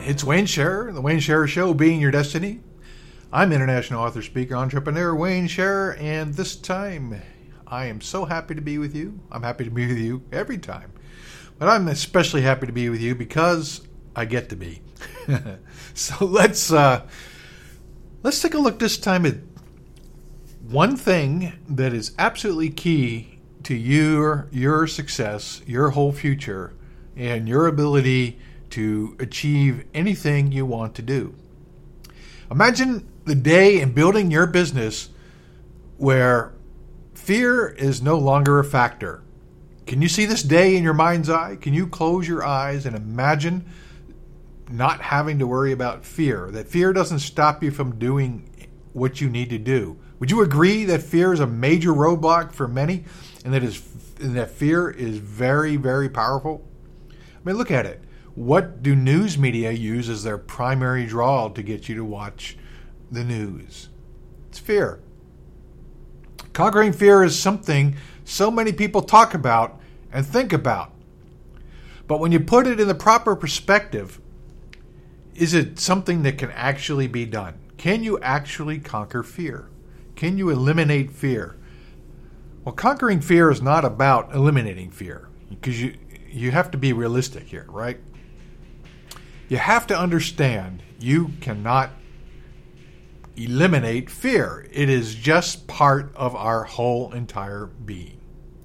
It's Wayne Scherer, the Wayne Scherer Show, Being Your Destiny. I'm international author, speaker, entrepreneur Wayne Scherer, and this time I am so happy to be with you. I'm happy to be with you every time, but I'm especially happy to be with you because I get to be. So let's take a look this time at one thing that is absolutely key to your success, your whole future, and your ability to achieve anything you want to do. Imagine the day in building your business where fear is no longer a factor. Can you see this day in your mind's eye? Can you close your eyes and imagine not having to worry about fear? That fear doesn't stop you from doing what you need to do. Would you agree that fear is a major roadblock for many, and that fear is very, very powerful? I mean, look at it. What do news media use as their primary draw to get you to watch the news? It's fear. Conquering fear is something so many people talk about and think about. But when you put it in the proper perspective, is it something that can actually be done? Can you actually conquer fear? Can you eliminate fear? Well, conquering fear is not about eliminating fear, because you have to be realistic here, right? You have to understand you cannot eliminate fear. It is just part of our whole entire being.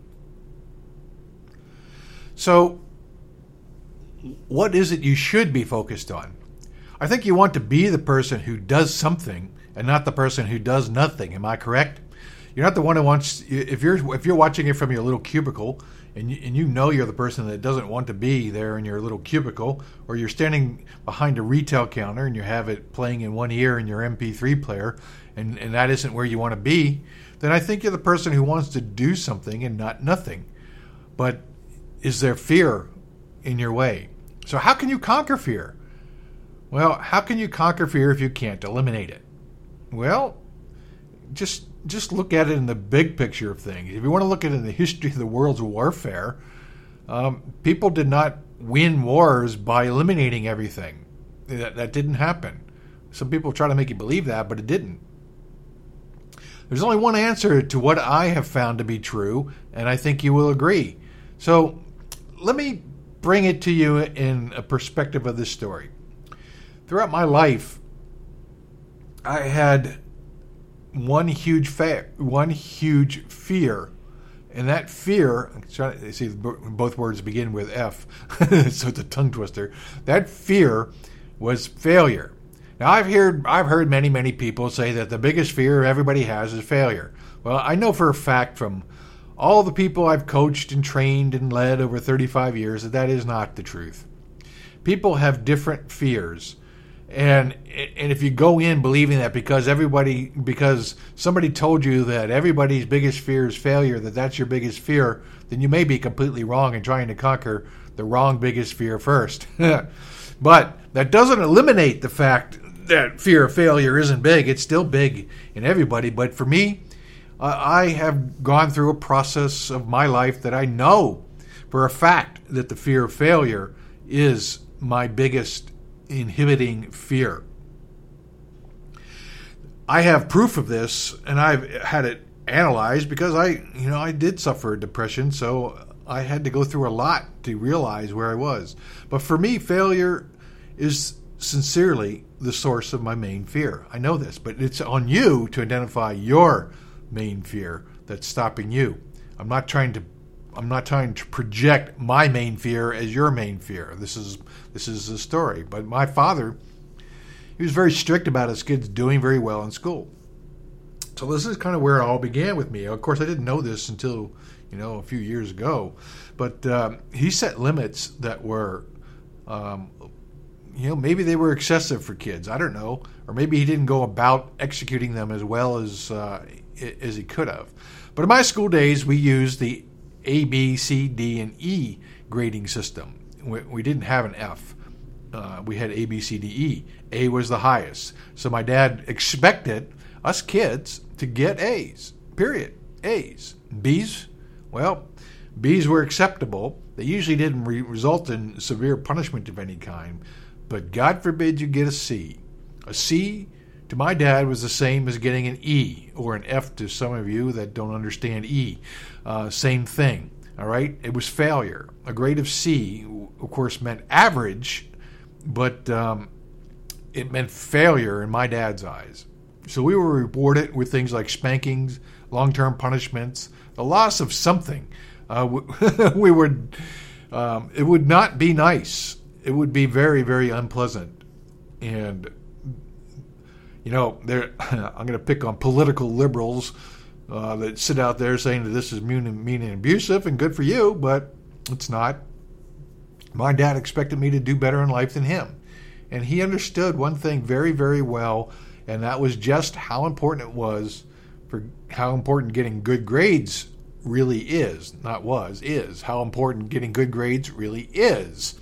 So, what is it you should be focused on? I think you want to be the person who does something and not the person who does nothing. Am I correct? You're not the one who wants. If you're watching it from your little cubicle, and you know you're the person that doesn't want to be there in your little cubicle, or you're standing behind a retail counter and you have it playing in one ear in your MP3 player, and that isn't where you want to be, then I think you're the person who wants to do something and not nothing. But is there fear in your way? So how can you conquer fear? Well, how can you conquer fear if you can't eliminate it? Well, just look at it in the big picture of things. If you want to look at it in the history of the world's warfare, people did not win wars by eliminating everything. That didn't happen. Some people try to make you believe that, but it didn't. There's only one answer to what I have found to be true, and I think you will agree. So let me bring it to you in a perspective of this story. Throughout my life, I had one huge fear, and that fear, see, both words begin with F, so it's a tongue twister. That fear was failure. Now, I've heard many people say that the biggest fear everybody has is failure. Well, I know for a fact from all the people I've coached and trained and led over 35 years that is not the truth. People have different fears. And if you go in believing that because somebody told you that everybody's biggest fear is failure, that's your biggest fear, then you may be completely wrong in trying to conquer the wrong biggest fear first. But that doesn't eliminate the fact that fear of failure isn't big. It's still big in everybody. But for me, I have gone through a process of my life that I know for a fact that the fear of failure is my biggest inhibiting fear. I have proof of this, and I've had it analyzed because I did suffer depression, so I had to go through a lot to realize where I was. But for me, failure is sincerely the source of my main fear. I know this, but it's on you to identify your main fear that's stopping you. I'm not trying to project my main fear as your main fear. This is the story. But my father, he was very strict about his kids doing very well in school. So this is kind of where it all began with me. Of course, I didn't know this until, a few years ago. But he set limits that were, maybe they were excessive for kids. I don't know. Or maybe he didn't go about executing them as well as he could have. But in my school days, we used the A, B, C, D, and E grading system. We didn't have an F. We had A, B, C, D, E. A was the highest. So my dad expected us kids to get A's, period. A's. B's, well, B's were acceptable. They usually didn't result in severe punishment of any kind. but God forbid you get a C. A C to my dad was the same as getting an E, or an F to some of you that don't understand E. Same thing, all right? It was failure. A grade of C, of course, meant average, but it meant failure in my dad's eyes. So we were rewarded with things like spankings, long-term punishments, the loss of something. We would. It would not be nice. It would be very, very unpleasant. And I'm going to pick on political liberals that sit out there saying that this is mean and abusive and good for you, but it's not. My dad expected me to do better in life than him. And he understood one thing very, very well, and that was just how important it was, for how important getting good grades really is. Not was, is. How important getting good grades really is.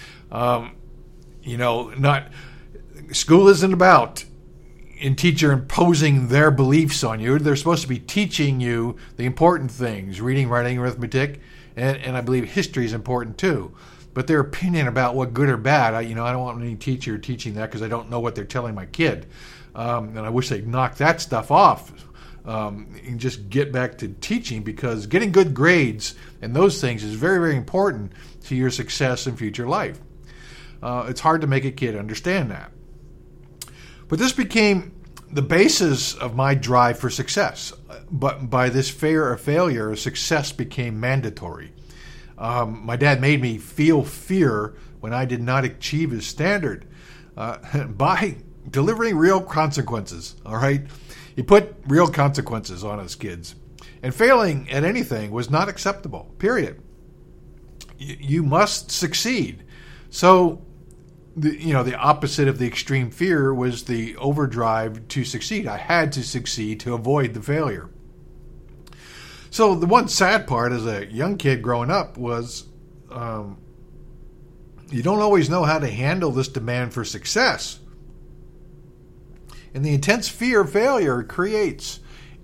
School isn't about a teacher imposing their beliefs on you. They're supposed to be teaching you the important things, reading, writing, arithmetic, and I believe history is important too. But their opinion about what good or bad, I don't want any teacher teaching that because I don't know what they're telling my kid. And I wish they'd knock that stuff off and just get back to teaching, because getting good grades and those things is very, very important to your success in future life. It's hard to make a kid understand that. But this became the basis of my drive for success. But by this fear of failure, success became mandatory. My dad made me feel fear when I did not achieve his standard by delivering real consequences, all right? He put real consequences on us kids. And failing at anything was not acceptable, period. You must succeed. So, the opposite of the extreme fear was the overdrive to succeed. I had to succeed to avoid the failure. So the one sad part as a young kid growing up was you don't always know how to handle this demand for success. And the intense fear of failure created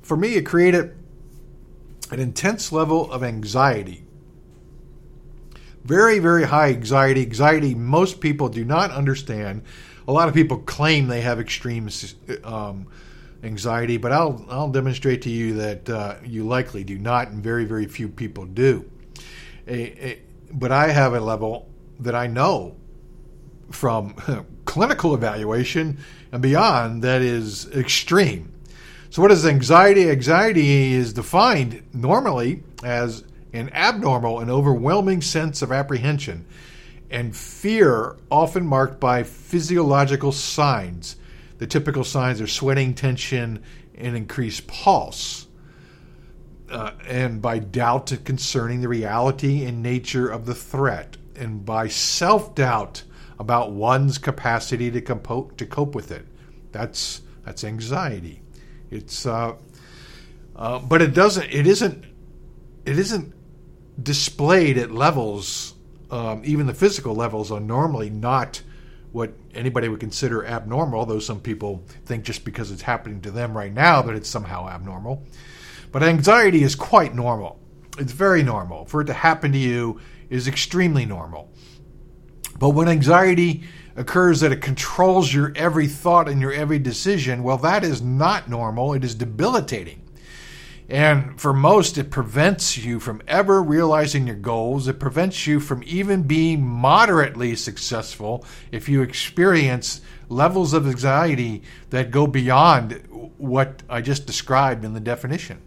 an intense level of anxiety. Very, very high anxiety. Anxiety most people do not understand. A lot of people claim they have extreme anxiety, but I'll demonstrate to you that you likely do not, and very, very few people do. But I have a level that I know from clinical evaluation and beyond that is extreme. So what is anxiety? Anxiety is defined normally as an abnormal and overwhelming sense of apprehension and fear, often marked by physiological signs. The typical signs are sweating, tension, and increased pulse, and by doubt concerning the reality and nature of the threat, and by self-doubt about one's capacity to cope with it. That's anxiety. It's but it isn't displayed at levels. Even the physical levels are normally not what anybody would consider abnormal, though some people think just because it's happening to them right now that it's somehow abnormal. But anxiety is quite normal. It's very normal. For it to happen to you is extremely normal. But when anxiety occurs that it controls your every thought and your every decision, well, that is not normal. It is debilitating. And for most, it prevents you from ever realizing your goals. It prevents you from even being moderately successful if you experience levels of anxiety that go beyond what I just described in the definition.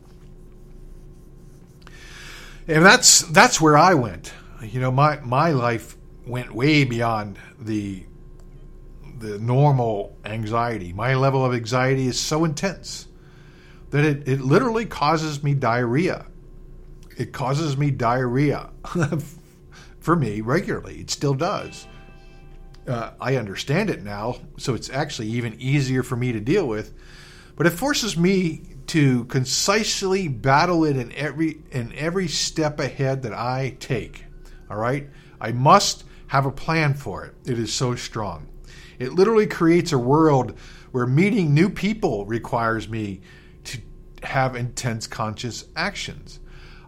And that's where I went. My life went way beyond the normal anxiety. My level of anxiety is so intense that it literally causes me diarrhea. It causes me diarrhea for me regularly. It still does. I understand it now, so it's actually even easier for me to deal with. But it forces me to concisely battle it in every step ahead that I take. All right? I must have a plan for it. It is so strong. It literally creates a world where meeting new people requires me to have intense conscious actions.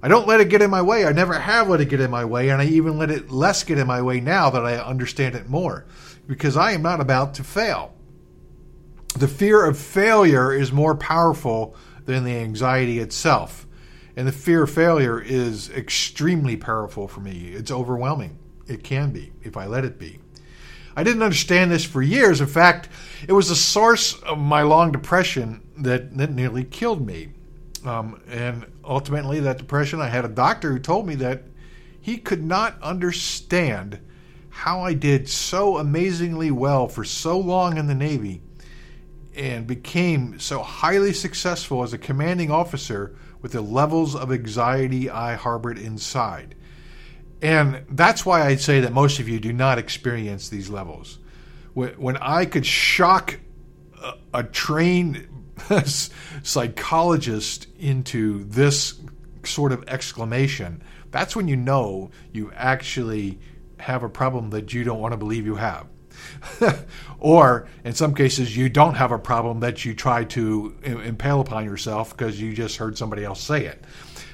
I don't let it get in my way. I never have let it get in my way, and I even let it less get in my way now that I understand it more, because I am not about to fail. The fear of failure is more powerful than the anxiety itself, and the fear of failure is extremely powerful for me. It's overwhelming. It can be, if I let it be. I didn't understand this for years. In fact, it was the source of my long depression that nearly killed me. And ultimately, that depression, I had a doctor who told me that he could not understand how I did so amazingly well for so long in the Navy and became so highly successful as a commanding officer with the levels of anxiety I harbored inside. And that's why I say that most of you do not experience these levels. When I could shock a trained psychologist into this sort of exclamation, that's when you know you actually have a problem that you don't want to believe you have. Or in some cases, you don't have a problem that you try to impale upon yourself because you just heard somebody else say it.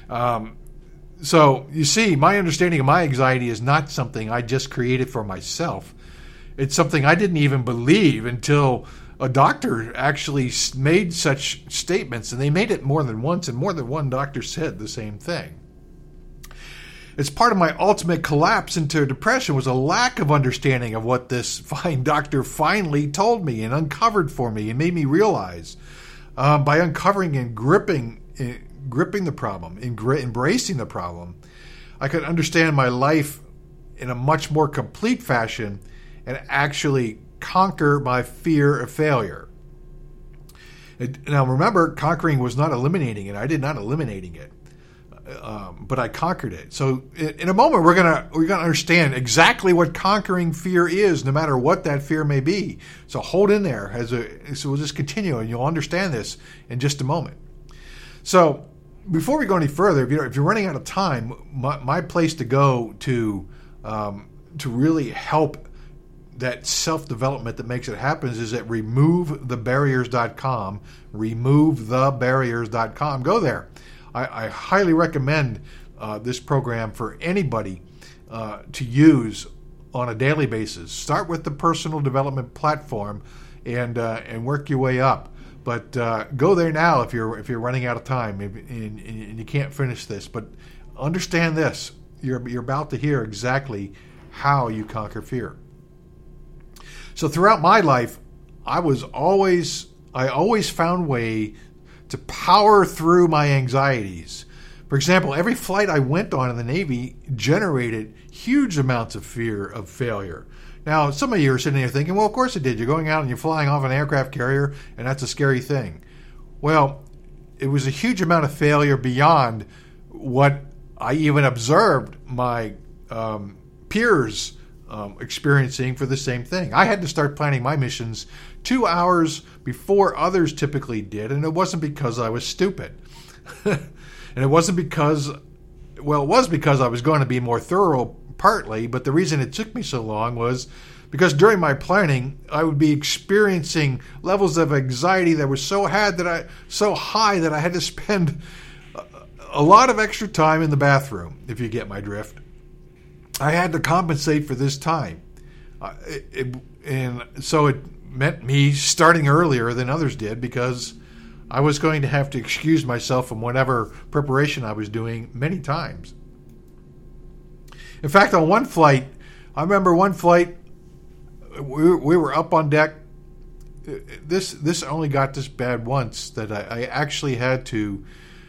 So you see, my understanding of my anxiety is not something I just created for myself. It's something I didn't even believe until a doctor actually made such statements, and they made it more than once, and more than one doctor said the same thing. It's part of my ultimate collapse into depression was a lack of understanding of what this fine doctor finally told me and uncovered for me and made me realize. By uncovering and gripping the problem, embracing the problem, I could understand my life in a much more complete fashion and actually conquer my fear of failure. Now remember, conquering was not eliminating it. I did not eliminating it. But I conquered it. So in a moment, we're gonna understand exactly what conquering fear is, no matter what that fear may be. So hold in there so we'll just continue, and you'll understand this in just a moment. So before we go any further, if you're running out of time, my place to go to really help that self-development that makes it happen is at removethebarriers.com. Removethebarriers.com. Go there. I highly recommend this program for anybody to use on a daily basis. Start with the personal development platform and work your way up. But go there now if you're running out of time and you can't finish this. But understand this: you're about to hear exactly how you conquer fear. So throughout my life, I always found way to power through my anxieties. For example, every flight I went on in the Navy generated huge amounts of fear of failure. Now, some of you are sitting there thinking, well, of course it did. You're going out and you're flying off an aircraft carrier, and that's a scary thing. Well, it was a huge amount of failure beyond what I even observed my peers experiencing for the same thing. I had to start planning my missions 2 hours before others typically did, and it wasn't because I was stupid. And it wasn't because, well, it was because I was going to be more thorough partly, but the reason it took me so long was because during my planning, I would be experiencing levels of anxiety that were so high that I had to spend a lot of extra time in the bathroom, if you get my drift. I had to compensate for this time. And so it meant me starting earlier than others did because I was going to have to excuse myself from whatever preparation I was doing many times. In fact, on one flight, I remember one flight, we were up on deck. This only got this bad once that I actually had to,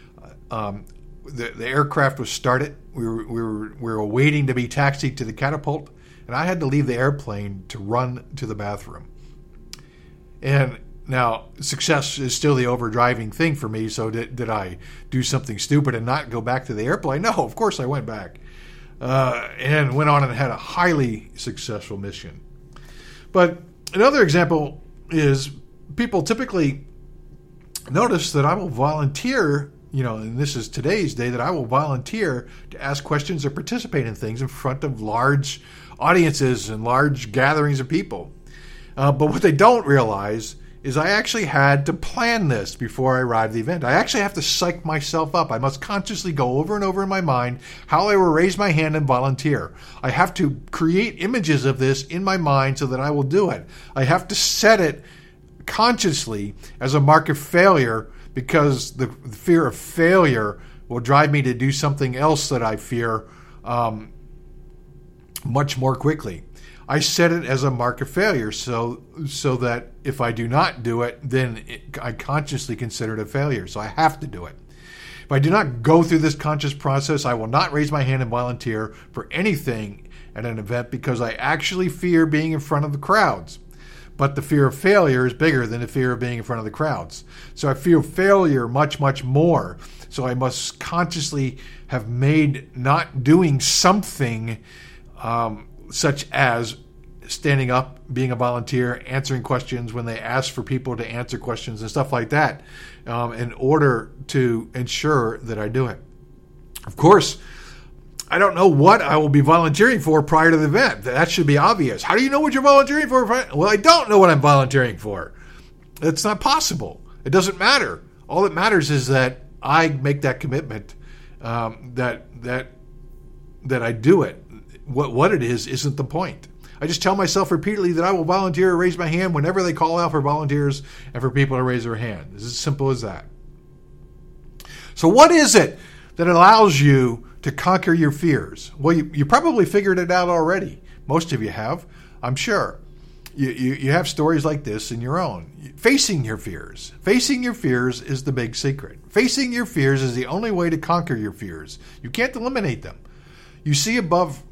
the aircraft was started. We were waiting to be taxied to the catapult, and I had to leave the airplane to run to the bathroom. And now, success is still the overdriving thing for me, so did I do something stupid and not go back to the airplane? No, of course I went back. And went on and had a highly successful mission. But another example is people typically notice that I will volunteer, and this is today's day, that I will volunteer to ask questions or participate in things in front of large audiences and large gatherings of people. But what they don't realize is I actually had to plan this before I arrived at the event. I actually have to psych myself up. I must consciously go over and over in my mind how I will raise my hand and volunteer. I have to create images of this in my mind so that I will do it. I have to set it consciously as a mark of failure, because the fear of failure will drive me to do something else that I fear much more quickly. I set it as a mark of failure so that if I do not do it, then I consciously consider it a failure. So I have to do it. If I do not go through this conscious process, I will not raise my hand and volunteer for anything at an event, because I actually fear being in front of the crowds. But the fear of failure is bigger than the fear of being in front of the crowds. So I fear failure much, much more. So I must consciously have made not doing something such as standing up, being a volunteer, answering questions when they ask for people to answer questions and stuff like that, in order to ensure that I do it. Of course, I don't know what I will be volunteering for prior to the event. That should be obvious. How do you know what you're volunteering for? Well, I don't know what I'm volunteering for. It's not possible. It doesn't matter. All that matters is that I make that commitment, that I do it. What it is isn't the point. I just tell myself repeatedly that I will volunteer or raise my hand whenever they call out for volunteers and for people to raise their hand. It's as simple as that. So what is it that allows you to conquer your fears? Well, you probably figured it out already. Most of you have, I'm sure. You have stories like this in your own. Facing your fears. Facing your fears is the big secret. Facing your fears is the only way to conquer your fears. You can't eliminate them. You see above,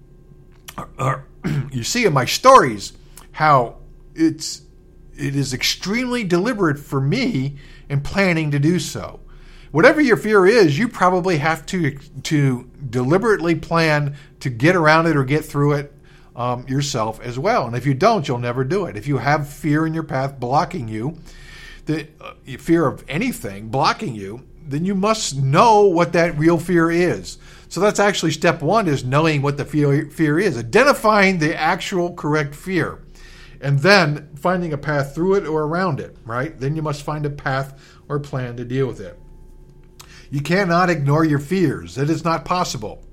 you see in my stories how it is extremely deliberate for me in planning to do so. Whatever your fear is, you probably have to deliberately plan to get around it or get through it yourself as well. And if you don't, you'll never do it. If you have fear in your path blocking you, the fear of anything blocking you, then you must know what that real fear is. So that's actually step one, is knowing what the fear is, identifying the actual correct fear, and then finding a path through it or around it, right? Then you must find a path or plan to deal with it. You cannot ignore your fears. It is not possible.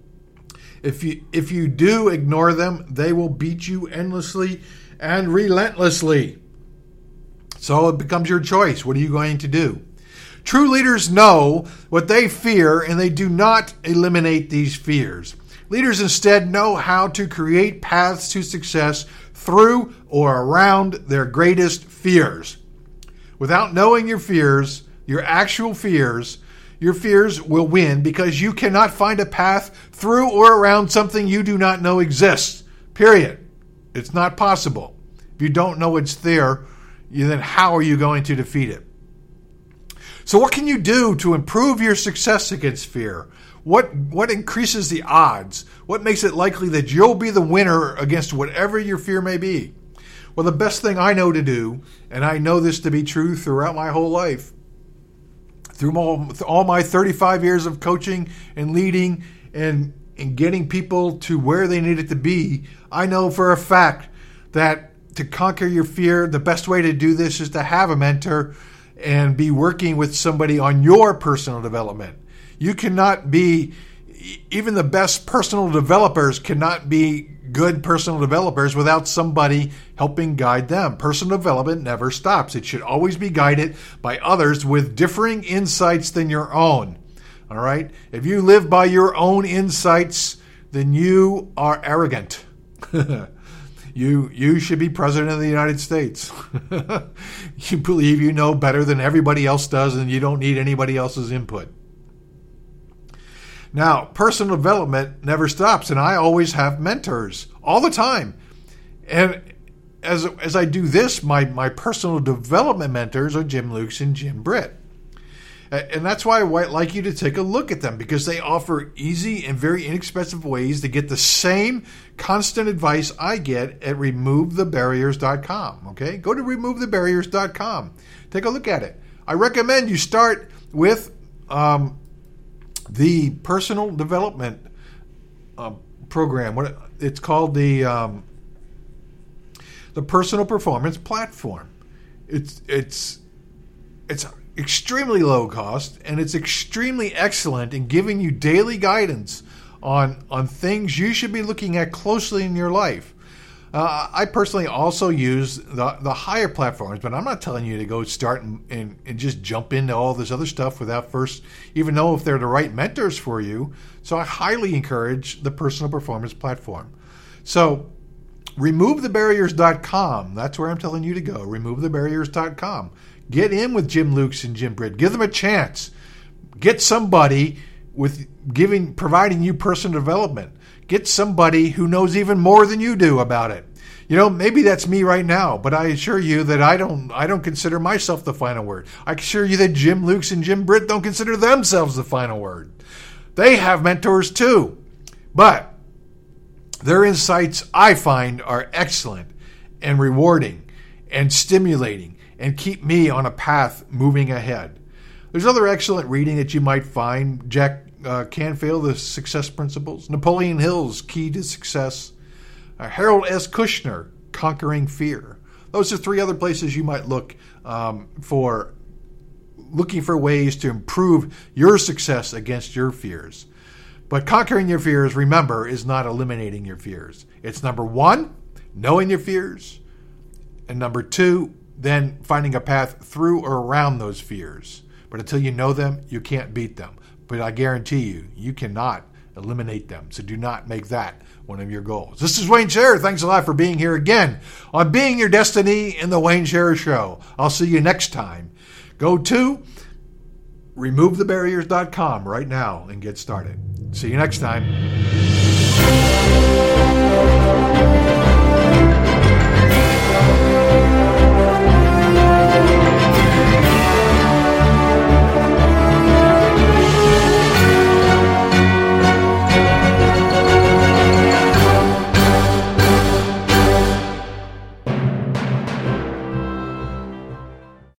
If you do ignore them, they will beat you endlessly and relentlessly. So it becomes your choice. What are you going to do? True leaders know what they fear, and they do not eliminate these fears. Leaders instead know how to create paths to success through or around their greatest fears. Without knowing your fears, your actual fears, your fears will win, because you cannot find a path through or around something you do not know exists. Period. It's not possible. If you don't know it's there, then how are you going to defeat it? So what can you do to improve your success against fear? What increases the odds? What makes it likely that you'll be the winner against whatever your fear may be? Well, the best thing I know to do, and I know this to be true throughout my whole life, through all my 35 years of coaching and leading and getting people to where they needed to be, I know for a fact that to conquer your fear, the best way to do this is to have a mentor and be working with somebody on your personal development. You cannot be, even the best personal developers cannot be good personal developers without somebody helping guide them. Personal development never stops. It should always be guided by others with differing insights than your own. All right? If you live by your own insights, then you are arrogant. You should be president of the United States. You believe you know better than everybody else does, and you don't need anybody else's input. Now, personal development never stops, and I always have mentors all the time. And as I do this, my personal development mentors are Jim Lukes and Jim Britt. And that's why I'd like you to take a look at them, because they offer easy and very inexpensive ways to get the same constant advice I get at removethebarriers.com. Okay? Go to removethebarriers.com. Take a look at it. I recommend you start with the personal development program. It's called the Personal Performance Platform. It's extremely low cost, and it's extremely excellent in giving you daily guidance on things you should be looking at closely in your life. I personally also use the higher platforms, but I'm not telling you to go start and just jump into all this other stuff without first even know if they're the right mentors for you. So I highly encourage the personal performance platform. So removethebarriers.com, that's where I'm telling you to go, removethebarriers.com. Get in with Jim Lukes and Jim Britt. Give them a chance. Get somebody providing you personal development. Get somebody who knows even more than you do about it. Maybe that's me right now, but I assure you that I don't consider myself the final word. I assure you that Jim Lukes and Jim Britt don't consider themselves the final word. They have mentors too, but their insights, I find, are excellent and rewarding and stimulating and keep me on a path moving ahead. There's other excellent reading that you might find. Jack Canfield, The Success Principles. Napoleon Hill's Key to Success. Harold S. Kushner, Conquering Fear. Those are 3 other places you might look for ways to improve your success against your fears. But conquering your fears, remember, is not eliminating your fears. It's number 1, knowing your fears, and number 2, then finding a path through or around those fears. But until you know them, you can't beat them. But I guarantee you, you cannot eliminate them. So do not make that one of your goals. This is Wayne Scherer. Thanks a lot for being here again on Being Your Destiny in the Wayne Scherer Show. I'll see you next time. Go to removethebarriers.com right now and get started. See you next time.